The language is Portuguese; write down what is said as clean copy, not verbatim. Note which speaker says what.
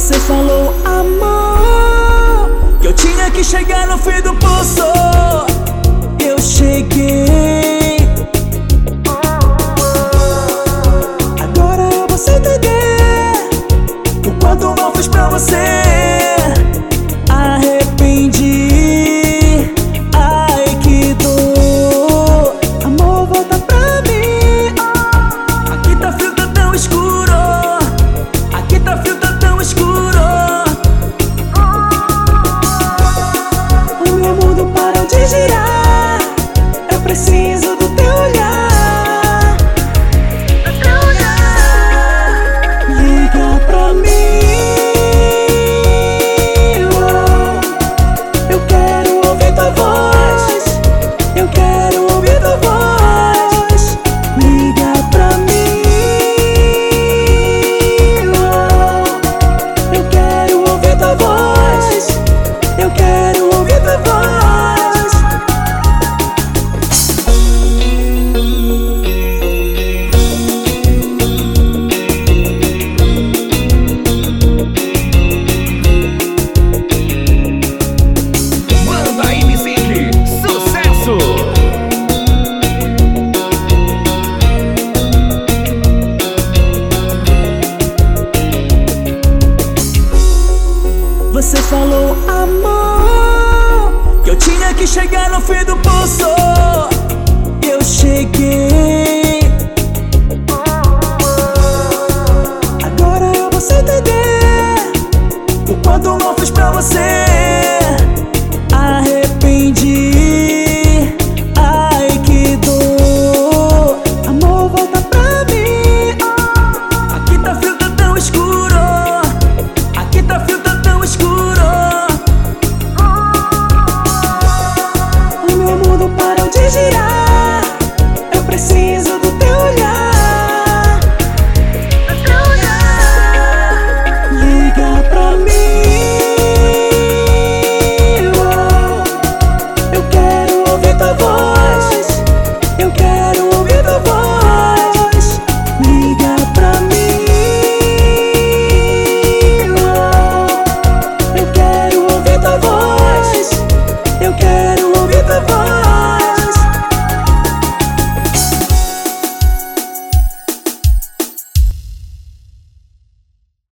Speaker 1: Você falou, amor, que eu tinha que chegar no fim do poço. Eu cheguei. Agora você entender o quanto mal fiz pra você. Arrependi. Ai, que dor. Amor, volta pra mim. Aqui tá frio, tá tão escuro. Aqui tá frio, tá tão escuro. O meu mundo parou de girar. Eu preciso do teu olhar. Liga pra mim. Eu quero ouvir tua voz. Eu quero ouvir tua voz. Liga pra mim. Eu quero ouvir tua voz. Eu quero ouvir tua voz.
Speaker 2: Banda M5, sucesso!
Speaker 1: Você falou, amor, que eu tinha que chegar no fim do poço. Eu cheguei.